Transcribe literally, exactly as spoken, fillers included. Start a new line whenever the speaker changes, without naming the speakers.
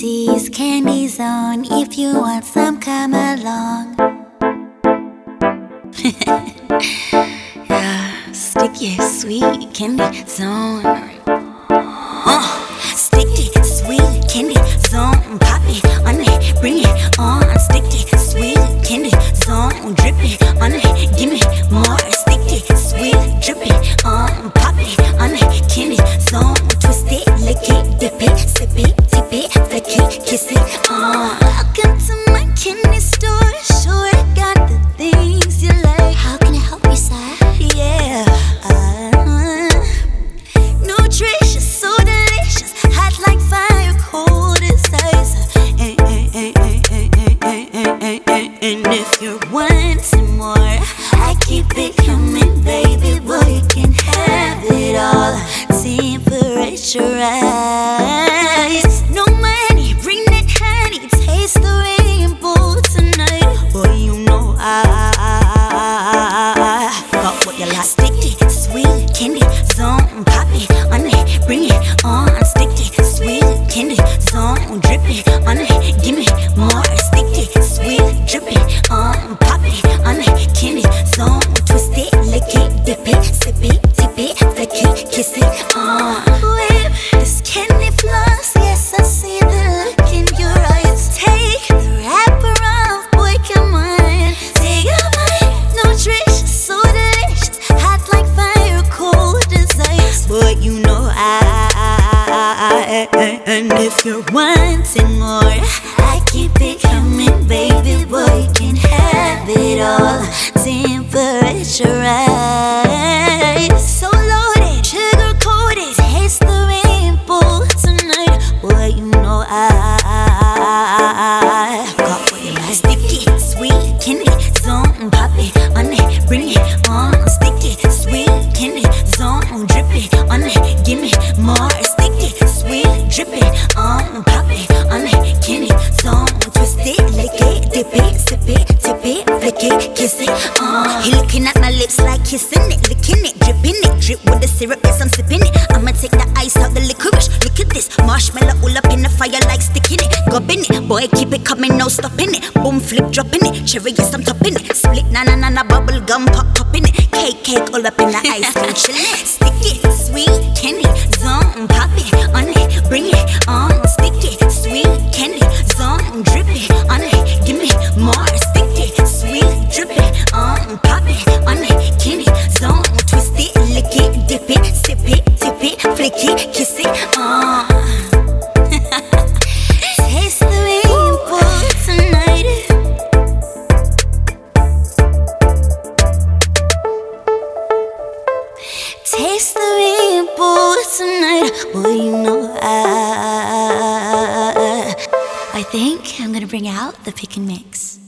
Dizzy's Candy Zone. If you want some, come along. Yeah, sticky, sweet candy zone. Uh, sticky, sweet candy zone. Pop it on it, bring it on. Sticky, sweet candy zone. Drip it on it, give me more. Sticky, sweet, drip it on. Pop it on it, candy zone. Twist it, lick it, dip it, sip it, tip it, flick it, kiss it on. Welcome to my candy store. Sure got the things you like. How can I help you, sir? Yeah, uh, nutritious, so delicious, hot like fire, cold as ice. And, and, and, and, and, and, and, and, and if you're wanting more, I keep it coming, baby boy. You can have it all. Temperature rise. No money, bring that honey. Taste the rainbow tonight. Boy, you know I got what you like. Sticky, sweet candy zone. Pop it on it, bring it on. Sticky, sweet candy zone. Drip it on it, give me more. Sticky, sweet, drip it on. Pop it on it, candy zone. Twist it, lick it, dip it, sip it, tip it, flick it, kiss it on. Whip this candy floss. Yes, I see the look in your eyes. Take the wrapper off, boy, come on. Take a bite, nutritious, so delicious, hot like fire, cold as ice. Boy, you know I, and if you're wanting more, I keep it coming, baby boy. You can have it all. Temperature rise. So loaded, sugar coated, taste the rainbow tonight. Boy, you know I got what you like. Sticky, sweet candy zone. Pop it on it, bring it on. Sticky, sweet candy zone. Drip it on it, give me more. Sticky, sweet, drip it on. Pop it on it, candy zone. Twist it, lick it, dip it, sip it, tip it, flick it, kiss it on. He looking at my lips like kissing it, licking it, dripping it, drip with the syrup, yes I'm sipping it. I'ma take the ice out the licorice. Look at this, marshmallow all up in the fire like sticking it, gobbing it. Boy, keep it coming, no stopping it. Boom, flip, dropping it. Cherry, yes I'm topping it. Split, na na na na, bubble gum, pop, popping it. Cake, cake, all up in the ice cream, chillin'. Sticky, sweet candy zone. Pop it on it, bring it on. Sticky, sweet candy zone. Drip it on it, give me more. Sticky, sweet, drip it on. Pop it on it, candy zone. Twist it, lick it, dip it, sip it, tip it, flick it, kiss it on. Taste the rainbow tonight. Taste the rainbow tonight. Boy, you know I I think I'm gonna bring out the pick and mix.